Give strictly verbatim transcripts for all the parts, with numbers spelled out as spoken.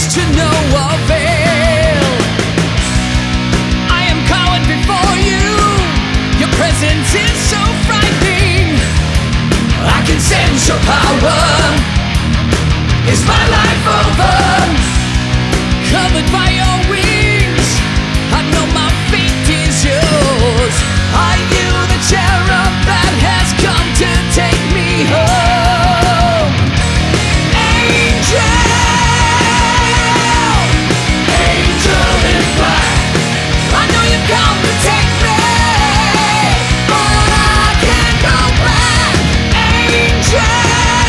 to no avail. I am coward before you. Your presence is so frightening. I can sense your power. Is my life over? Covered by your wings, I know my fate is yours. Are you the cherub that has come to take me home? Angel, angel in black, I know you've come to take me, but I can't go back. Angel,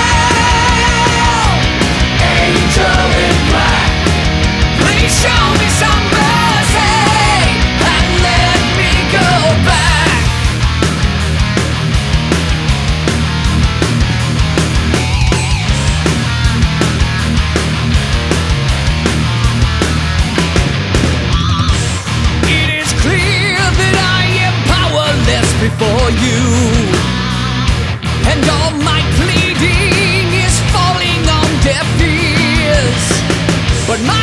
angel in black, please show me some mercy and let me go back. It is clear that I am powerless before you, and all my pleading is falling on deaf ears. But my